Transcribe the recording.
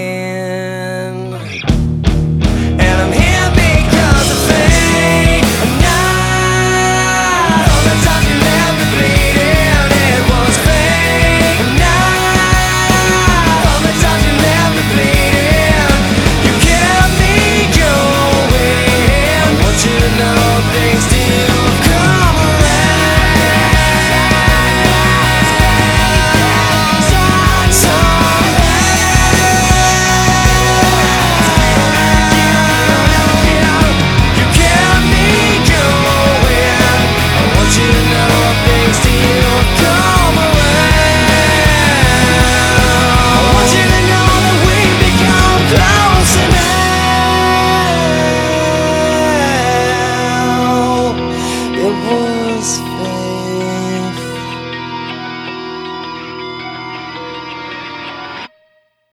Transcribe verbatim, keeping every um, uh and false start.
And I'm here because of fate. Not all the times you left me bleeding, it was fate. Not all the times you left me bleeding, you kept me going. I want you to know things still come it was fate.